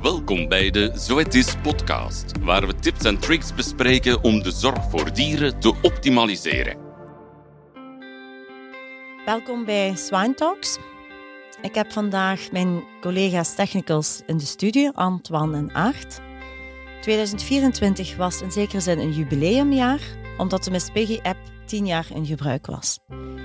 Welkom bij de Zoetis podcast, waar we tips en tricks bespreken om de zorg voor dieren te optimaliseren. Welkom bij Swine Talks. Ik heb vandaag mijn collega's technicals in de studio, Antoine en Aart. 2024 was in zekere zin een jubileumjaar, omdat de Miss Piggy-app 10 jaar in gebruik was.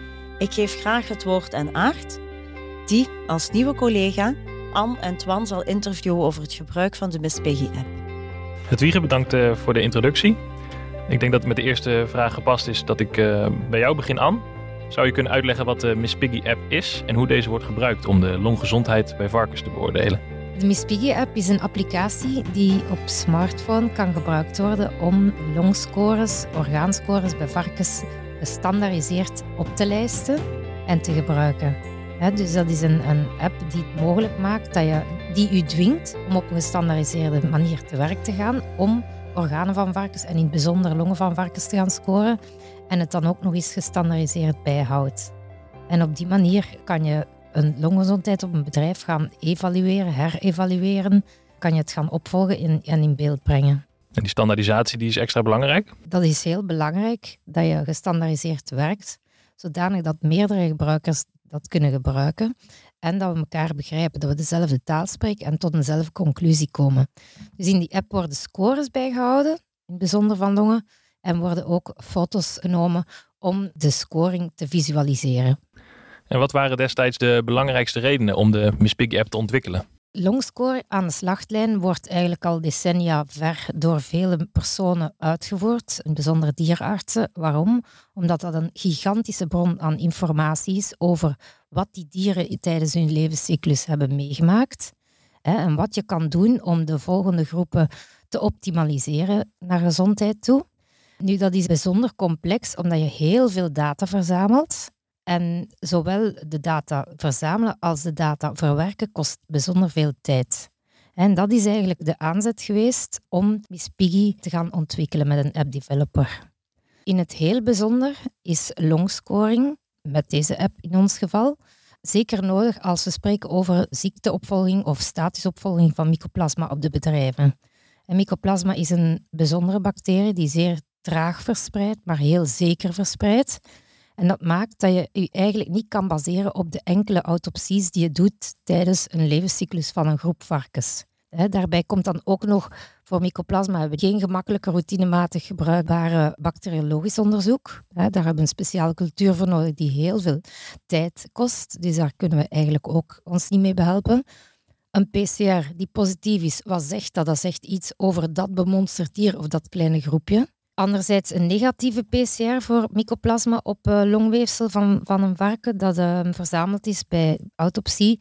Ik geef graag het woord aan Aart, die als nieuwe collega Anne en Twan zal interviewen over het gebruik van de Miss Piggy-app. Hedwige, bedankt voor de introductie. Ik denk dat het met de eerste vraag gepast is dat ik bij jou begin, Anne. Zou je kunnen uitleggen wat de Miss Piggy-app is en hoe deze wordt gebruikt om de longgezondheid bij varkens te beoordelen? De Miss Piggy-app is een applicatie die op smartphone kan gebruikt worden om longscores, orgaanscores bij varkens gestandaardiseerd op te lijsten en te gebruiken. Dus dat is een app die het mogelijk maakt die u dwingt om op een gestandaardiseerde manier te werk te gaan om organen van varkens en in het bijzonder longen van varkens te gaan scoren en het dan ook nog eens gestandaardiseerd bijhoudt. En op die manier kan je een longgezondheid op een bedrijf gaan evalueren, herevalueren, kan je het gaan opvolgen en in beeld brengen. En die standaardisatie die is extra belangrijk? Dat is heel belangrijk, dat je gestandaardiseerd werkt, zodanig dat meerdere gebruikers dat kunnen gebruiken en dat we elkaar begrijpen, dat we dezelfde taal spreken en tot eenzelfde conclusie komen. Dus in die app worden scores bijgehouden, in het bijzonder van longen, en worden ook foto's genomen om de scoring te visualiseren. En wat waren destijds de belangrijkste redenen om de Miss Piggy-app te ontwikkelen? Longscore aan de slachtlijn wordt eigenlijk al decennia ver door vele personen uitgevoerd, in bijzonder dierenartsen. Waarom? Omdat dat een gigantische bron aan informatie is over wat die dieren tijdens hun levenscyclus hebben meegemaakt en wat je kan doen om de volgende groepen te optimaliseren naar gezondheid toe. Nu, dat is bijzonder complex, omdat je heel veel data verzamelt. En zowel de data verzamelen als de data verwerken kost bijzonder veel tijd. En dat is eigenlijk de aanzet geweest om Miss Piggy te gaan ontwikkelen met een app developer. In het heel bijzonder is longscoring, met deze app in ons geval, zeker nodig als we spreken over ziekteopvolging of statusopvolging van mycoplasma op de bedrijven. En mycoplasma is een bijzondere bacterie die zeer traag verspreidt, maar heel zeker verspreidt. En dat maakt dat je je eigenlijk niet kan baseren op de enkele autopsies die je doet tijdens een levenscyclus van een groep varkens. Daarbij komt dan ook nog, voor mycoplasma hebben we geen gemakkelijke routinematig gebruikbare bacteriologisch onderzoek. Daar hebben we een speciale cultuur voor nodig die heel veel tijd kost. Dus daar kunnen we eigenlijk ook ons niet mee behelpen. Een PCR die positief is, wat zegt dat? Dat zegt iets over dat bemonsterd dier of dat kleine groepje. Anderzijds een negatieve PCR voor mycoplasma op longweefsel van een varken dat verzameld is bij autopsie.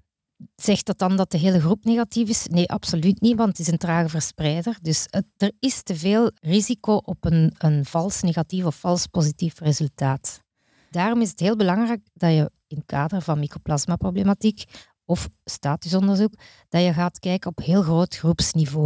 Zegt dat dan dat de hele groep negatief is? Nee, absoluut niet, want het is een trage verspreider. Dus er is te veel risico op een vals negatief of vals positief resultaat. Daarom is het heel belangrijk dat je in het kader van mycoplasma-problematiek of statusonderzoek, dat je gaat kijken op heel groot groepsniveau.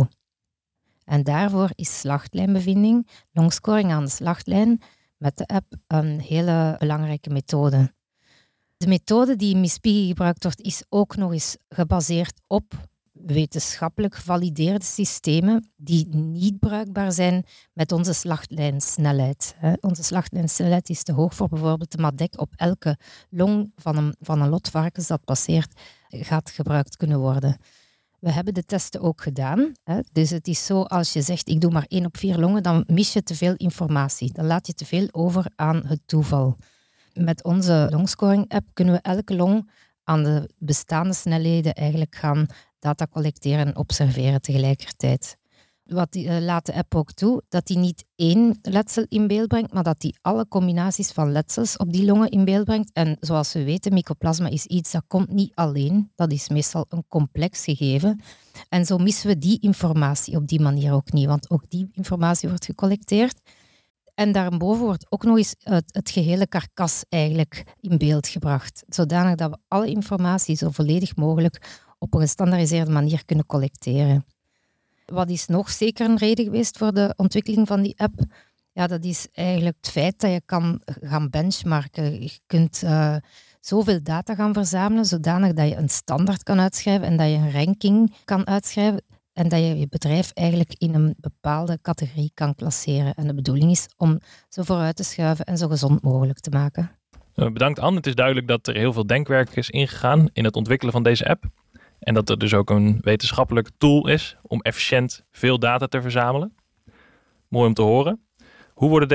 En daarvoor is slachtlijnbevinding, longscoring aan de slachtlijn, met de app een hele belangrijke methode. De methode die in Miss Piggy gebruikt wordt, is ook nog eens gebaseerd op wetenschappelijk gevalideerde systemen die niet bruikbaar zijn met onze slachtlijnsnelheid. Onze slachtlijnsnelheid is te hoog voor bijvoorbeeld de MADEC op elke long van een lot varkens dat passeert, gaat gebruikt kunnen worden. We hebben de testen ook gedaan. Dus het is zo, als je zegt, ik doe maar 1 op 4 longen, dan mis je te veel informatie. Dan laat je te veel over aan het toeval. Met onze longscoring-app kunnen we elke long aan de bestaande snelheden eigenlijk gaan data collecteren en observeren tegelijkertijd. Wat laat de app ook toe, dat die niet 1 letsel in beeld brengt, maar dat die alle combinaties van letsels op die longen in beeld brengt. En zoals we weten, mycoplasma is iets dat komt niet alleen. Dat is meestal een complex gegeven. En zo missen we die informatie op die manier ook niet, want ook die informatie wordt gecollecteerd. En daarboven wordt ook nog eens het gehele karkas eigenlijk in beeld gebracht, zodanig dat we alle informatie zo volledig mogelijk op een gestandaardiseerde manier kunnen collecteren. Wat is nog zeker een reden geweest voor de ontwikkeling van die app? Ja, dat is eigenlijk het feit dat je kan gaan benchmarken. Je kunt zoveel data gaan verzamelen, zodanig dat je een standaard kan uitschrijven en dat je een ranking kan uitschrijven en dat je je bedrijf eigenlijk in een bepaalde categorie kan klasseren. En de bedoeling is om zo vooruit te schuiven en zo gezond mogelijk te maken. Bedankt Anne. Het is duidelijk dat er heel veel denkwerk is ingegaan in het ontwikkelen van deze app. En dat er dus ook een wetenschappelijk tool is om efficiënt veel data te verzamelen. Mooi om te horen. Hoe worden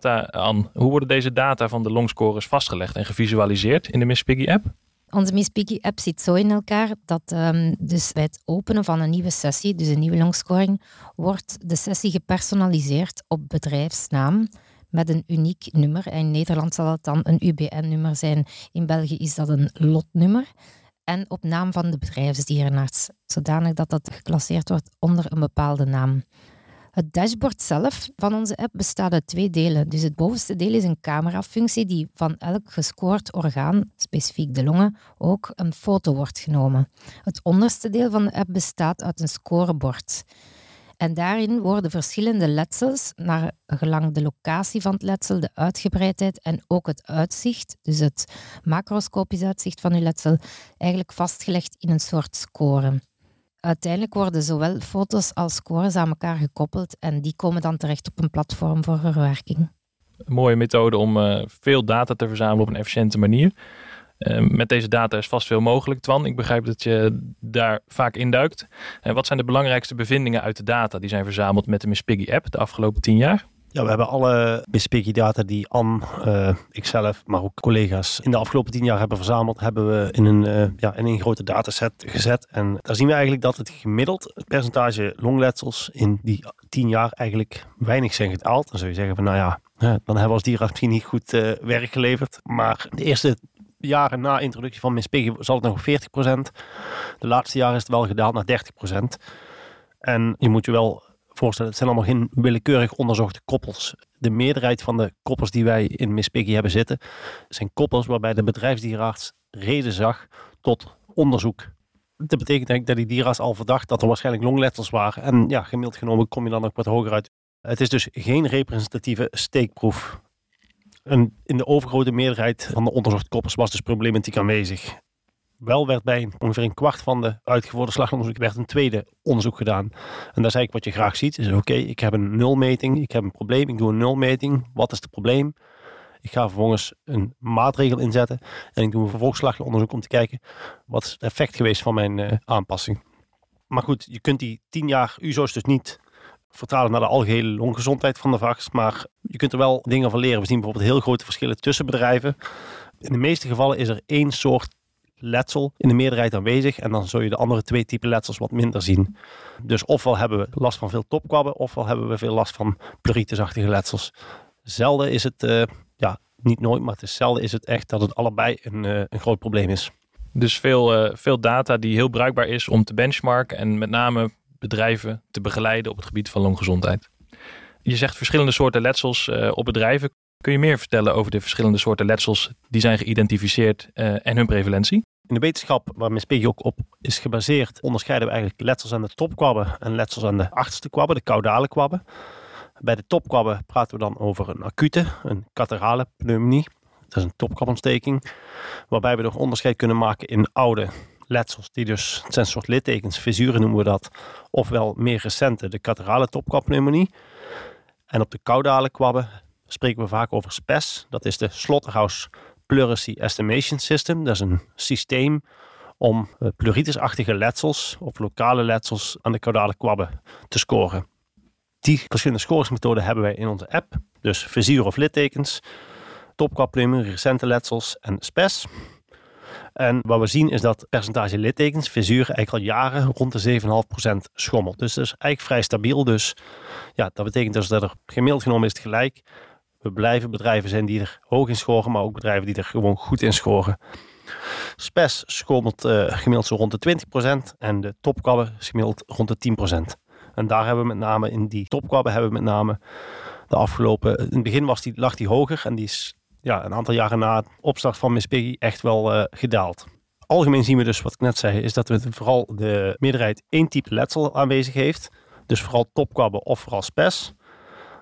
deze data van de longscorers vastgelegd en gevisualiseerd in de Miss Piggy app? Onze Miss Piggy app zit zo in elkaar dat dus bij het openen van een nieuwe sessie, dus een nieuwe longscoring, wordt de sessie gepersonaliseerd op bedrijfsnaam met een uniek nummer. In Nederland zal het dan een UBN-nummer zijn. In België is dat een lotnummer. En op naam van de bedrijfsdierenarts, zodanig dat dat geclasseerd wordt onder een bepaalde naam. Het dashboard zelf van onze app bestaat uit 2 delen. Dus het bovenste deel is een camerafunctie die van elk gescoord orgaan, specifiek de longen, ook een foto wordt genomen. Het onderste deel van de app bestaat uit een scorebord. En daarin worden verschillende letsels, naar gelang de locatie van het letsel, de uitgebreidheid en ook het uitzicht, dus het macroscopisch uitzicht van uw letsel, eigenlijk vastgelegd in een soort score. Uiteindelijk worden zowel foto's als scores aan elkaar gekoppeld en die komen dan terecht op een platform voor verwerking. Een mooie methode om veel data te verzamelen op een efficiënte manier. Met deze data is vast veel mogelijk, Twan. Ik begrijp dat je daar vaak induikt. Wat zijn de belangrijkste bevindingen uit de data die zijn verzameld met de Miss Piggy app de afgelopen 10 jaar? Ja, we hebben alle Miss Piggy data die Anne, ikzelf, maar ook collega's in de afgelopen 10 jaar hebben verzameld, hebben we in een grote dataset gezet. En daar zien we eigenlijk dat het gemiddeld het percentage longletsels in die 10 jaar eigenlijk weinig zijn gedaald. Dan zou je zeggen van dan hebben we als dierenarts misschien niet goed werk geleverd. Maar de eerste jaren na introductie van Miss Piggy zat het nog op 40%. De laatste jaren is het wel gedaald naar 30%. En je moet je wel voorstellen, het zijn allemaal geen willekeurig onderzochte koppels. De meerderheid van de koppels die wij in Miss Piggy hebben zitten, zijn koppels waarbij de bedrijfsdierenarts reden zag tot onderzoek. Dat betekent eigenlijk dat die dierenarts al verdacht dat er waarschijnlijk longletsels waren. En ja, gemiddeld genomen kom je dan ook wat hoger uit. Het is dus geen representatieve steekproef. En in de overgrote meerderheid van de onderzochte koppels was dus problematiek aanwezig. Wel werd bij ongeveer een kwart van de uitgevoerde slagonderzoek werd een tweede onderzoek gedaan. En dat is eigenlijk wat je graag ziet. Is oké, ik heb een nulmeting, ik heb een probleem, ik doe een nulmeting. Wat is het probleem? Ik ga vervolgens een maatregel inzetten en ik doe een vervolgslagonderzoek om te kijken wat is het effect geweest van mijn aanpassing. Maar goed, je kunt die 10 jaar USO's dus niet vertalen naar de algehele longgezondheid van de vagers, maar je kunt er wel dingen van leren. We zien bijvoorbeeld heel grote verschillen tussen bedrijven. In de meeste gevallen is er 1 soort letsel in de meerderheid aanwezig en dan zul je de andere 2 typen letsels wat minder zien. Dus ofwel hebben we last van veel topkwabben, ofwel hebben we veel last van pleuritisachtige letsels. Zelden is het, niet nooit, maar het is zelden is het echt dat het allebei een groot probleem is. Dus veel data die heel bruikbaar is om te benchmarken en met name bedrijven te begeleiden op het gebied van longgezondheid. Je zegt verschillende soorten letsels op bedrijven. Kun je meer vertellen over de verschillende soorten letsels die zijn geïdentificeerd en hun prevalentie? In de wetenschap waar Miss Piggy ook op is gebaseerd, onderscheiden we eigenlijk letsels aan de topkwabben en letsels aan de achterste kwabben, de caudale kwabben. Bij de topkwabben praten we dan over een acute, een catarrhale pneumonie. Dat is een topkwabontsteking, waarbij we nog onderscheid kunnen maken in oude letsels, die dus, het zijn een soort littekens, fissuren noemen we dat, ofwel meer recente, de catarrhale topkwabpneumonie. En op de caudale kwabben spreken we vaak over SPES, dat is de Slaughterhouse Pleurisy Estimation System. Dat is een systeem om pleuritisachtige letsels of lokale letsels aan de caudale kwabben te scoren. Die verschillende scoringsmethoden hebben wij in onze app. Dus fissuren of littekens, topkwabpneumonie, recente letsels en SPES. En wat we zien is dat het percentage littekens, fissuren, eigenlijk al jaren rond de 7,5% schommelt. Dus dat is eigenlijk vrij stabiel. Dus ja, dat betekent dus dat er gemiddeld genomen is het gelijk. We blijven bedrijven zijn die er hoog in scoren, maar ook bedrijven die er gewoon goed in scoren. SPES schommelt gemiddeld zo rond de 20% en de topkwabben gemiddeld rond de 10%. En daar hebben we met name, in die topkwabben hebben we met name de afgelopen, in het begin lag die hoger en die is een aantal jaren na het opstart van Miss Piggy echt wel gedaald. Algemeen zien we dus, wat ik net zei, is dat we vooral de meerderheid 1 type letsel aanwezig heeft. Dus vooral topkwabben of vooral SPES.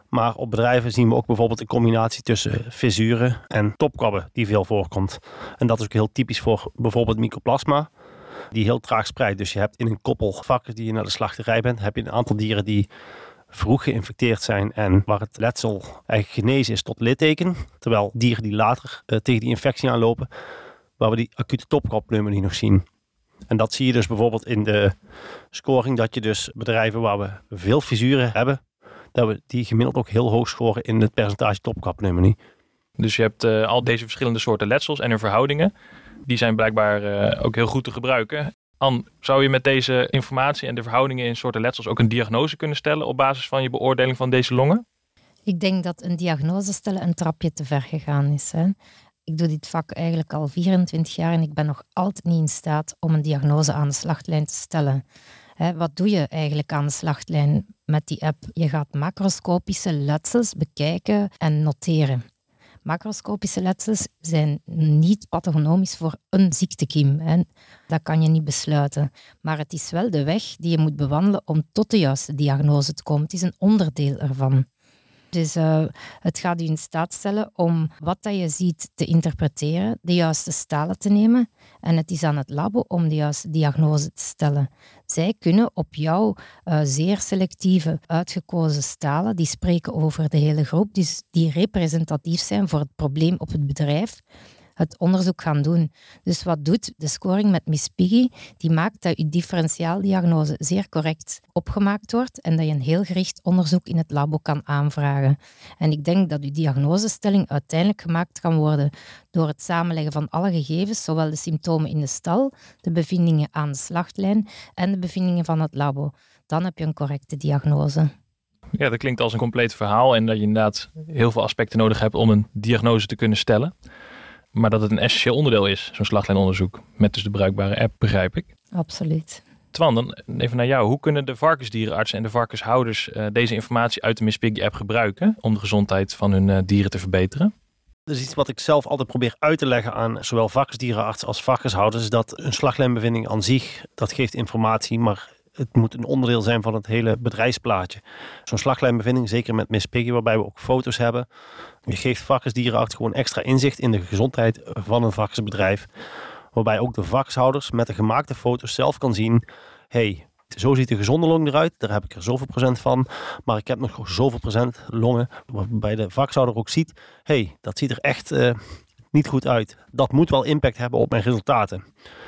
Maar op bedrijven zien we ook bijvoorbeeld een combinatie tussen fissuren en topkrabben die veel voorkomt. En dat is ook heel typisch voor bijvoorbeeld mycoplasma, die heel traag spreidt. Dus je hebt in een koppel varkens die je naar de slachterij bent, heb je een aantal dieren die vroeg geïnfecteerd zijn en waar het letsel eigenlijk genezen is tot litteken. Terwijl dieren die later tegen die infectie aanlopen, waar we die acute topkrabpneumonie nog zien. En dat zie je dus bijvoorbeeld in de scoring, dat je dus bedrijven waar we veel fissuren hebben, dat we die gemiddeld ook heel hoog scoren in het percentage topkrabpneumonie. Dus je hebt al deze verschillende soorten letsels en hun verhoudingen. Die zijn blijkbaar ook heel goed te gebruiken. Ann, zou je met deze informatie en de verhoudingen in soorten letsels ook een diagnose kunnen stellen op basis van je beoordeling van deze longen? Ik denk dat een diagnose stellen een trapje te ver gegaan is. Hè. Ik doe dit vak eigenlijk al 24 jaar en ik ben nog altijd niet in staat om een diagnose aan de slachtlijn te stellen. Wat doe je eigenlijk aan de slachtlijn met die app? Je gaat macroscopische letsels bekijken en noteren. Macroscopische letsels zijn niet pathogenomisch voor een ziektekiem. Dat kan je niet besluiten. Maar het is wel de weg die je moet bewandelen om tot de juiste diagnose te komen. Het is een onderdeel ervan. Dus het gaat u in staat stellen om wat dat je ziet te interpreteren, de juiste stalen te nemen. En het is aan het labo om de juiste diagnose te stellen. Zij kunnen op jouw zeer selectieve, uitgekozen stalen, die spreken over de hele groep, dus die representatief zijn voor het probleem op het bedrijf, het onderzoek gaan doen. Dus wat doet de scoring met Miss Piggy? Die maakt dat je differentiaaldiagnose zeer correct opgemaakt wordt en dat je een heel gericht onderzoek in het labo kan aanvragen. En ik denk dat je diagnosestelling uiteindelijk gemaakt kan worden door het samenleggen van alle gegevens, zowel de symptomen in de stal, de bevindingen aan de slachtlijn en de bevindingen van het labo. Dan heb je een correcte diagnose. Ja, dat klinkt als een compleet verhaal en dat je inderdaad heel veel aspecten nodig hebt om een diagnose te kunnen stellen. Maar dat het een essentieel onderdeel is, zo'n slachtlijnonderzoek, met dus de bruikbare app, begrijp ik. Absoluut. Twan, dan even naar jou. Hoe kunnen de varkensdierenartsen en de varkenshouders deze informatie uit de Miss Piggy app gebruiken om de gezondheid van hun dieren te verbeteren? Dat is iets wat ik zelf altijd probeer uit te leggen aan zowel varkensdierenartsen als varkenshouders, is dat een slaglijnbevinding aan zich, dat geeft informatie, maar het moet een onderdeel zijn van het hele bedrijfsplaatje. Zo'n slaglijnbevinding, zeker met Miss Piggy, waarbij we ook foto's hebben. Je geeft varkensdierenarts gewoon extra inzicht in de gezondheid van een varkensbedrijf. Waarbij ook de varkenshouders met de gemaakte foto's zelf kan zien, hey, zo ziet de gezonde long eruit, daar heb ik er zoveel procent van. Maar ik heb nog zoveel procent longen, waarbij de varkenshouder ook ziet, hey, dat ziet er echt niet goed uit. Dat moet wel impact hebben op mijn resultaten.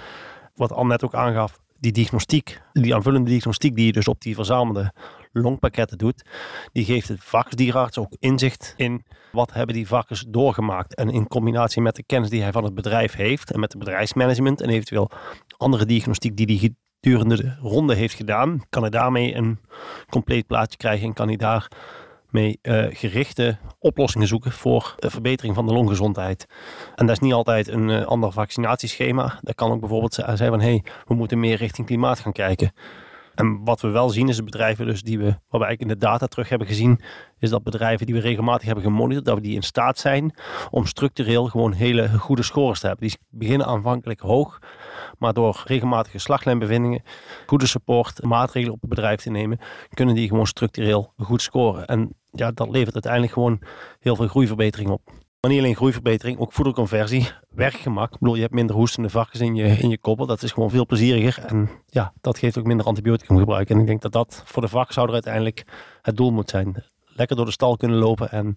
Wat Ann net ook aangaf, die diagnostiek, die aanvullende diagnostiek die je dus op die verzamelde longpakketten doet, die geeft de varkensdierenarts ook inzicht in wat hebben die varkens doorgemaakt. En in combinatie met de kennis die hij van het bedrijf heeft en met het bedrijfsmanagement en eventueel andere diagnostiek die hij gedurende de ronde heeft gedaan, kan hij daarmee een compleet plaatje krijgen en kan hij daarmee gerichte oplossingen zoeken voor de verbetering van de longgezondheid. En dat is niet altijd een ander vaccinatieschema. Dat kan ook bijvoorbeeld zijn van, hey, we moeten meer richting klimaat gaan kijken. En wat we wel zien is de bedrijven dus waar we eigenlijk in de data terug hebben gezien, is dat bedrijven die we regelmatig hebben gemonitord, dat we die in staat zijn om structureel gewoon hele goede scores te hebben. Die beginnen aanvankelijk hoog, maar door regelmatige slaglijnbevindingen, goede support, maatregelen op het bedrijf te nemen, kunnen die gewoon structureel goed scoren. En ja, dat levert uiteindelijk gewoon heel veel groeiverbetering op. Maar niet alleen groeiverbetering, ook voederconversie, werkgemak. Ik bedoel, je hebt minder hoestende varkens in je koppel. Dat is gewoon veel plezieriger. En ja, dat geeft ook minder antibioticumgebruik. En ik denk dat dat voor de varkenshouder uiteindelijk het doel moet zijn. Lekker door de stal kunnen lopen en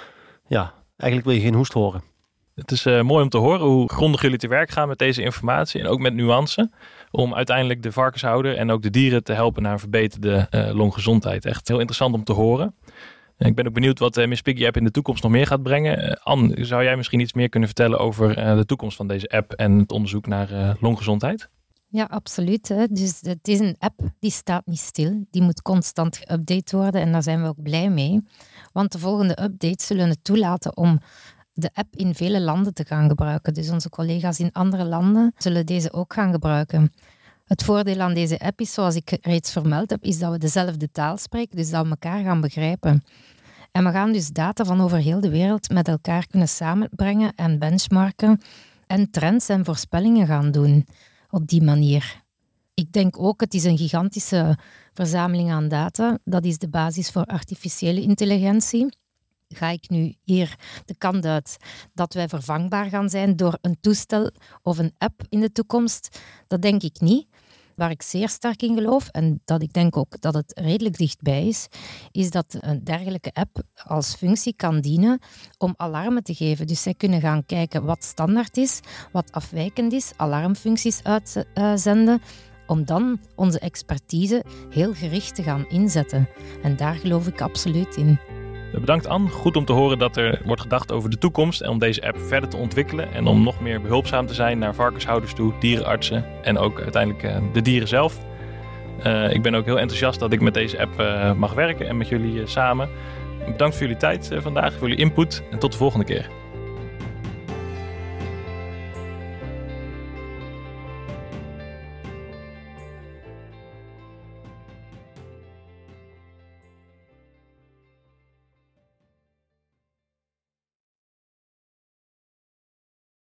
ja, eigenlijk wil je geen hoest horen. Het is mooi om te horen hoe grondig jullie te werk gaan met deze informatie en ook met nuance. Om uiteindelijk de varkenshouder en ook de dieren te helpen naar een verbeterde longgezondheid. Echt heel interessant om te horen. Ik ben ook benieuwd wat Miss Piggy app in de toekomst nog meer gaat brengen. Ann, zou jij misschien iets meer kunnen vertellen over de toekomst van deze app en het onderzoek naar longgezondheid? Ja, absoluut. Hè. Dus het is een app die staat niet stil. Die moet constant geüpdate worden en daar zijn we ook blij mee. Want de volgende updates zullen het toelaten om de app in vele landen te gaan gebruiken. Dus onze collega's in andere landen zullen deze ook gaan gebruiken. Het voordeel aan deze app is, zoals ik reeds vermeld heb, is dat we dezelfde taal spreken, dus dat we elkaar gaan begrijpen. En we gaan dus data van over heel de wereld met elkaar kunnen samenbrengen en benchmarken en trends en voorspellingen gaan doen op die manier. Ik denk ook, het is een gigantische verzameling aan data. Dat is de basis voor artificiële intelligentie. Ga ik nu hier de kant uit dat wij vervangbaar gaan zijn door een toestel of een app in de toekomst? Dat denk ik niet. Waar ik zeer sterk in geloof, en dat ik denk ook dat het redelijk dichtbij is dat een dergelijke app als functie kan dienen om alarmen te geven. Dus zij kunnen gaan kijken wat standaard is, wat afwijkend is, alarmfuncties uitzenden, om dan onze expertise heel gericht te gaan inzetten. En daar geloof ik absoluut in. Bedankt Anne. Goed om te horen dat er wordt gedacht over de toekomst en om deze app verder te ontwikkelen en om nog meer behulpzaam te zijn naar varkenshouders toe, dierenartsen en ook uiteindelijk de dieren zelf. Ik ben ook heel enthousiast dat ik met deze app mag werken en met jullie samen. Bedankt voor jullie tijd vandaag, voor jullie input en tot de volgende keer.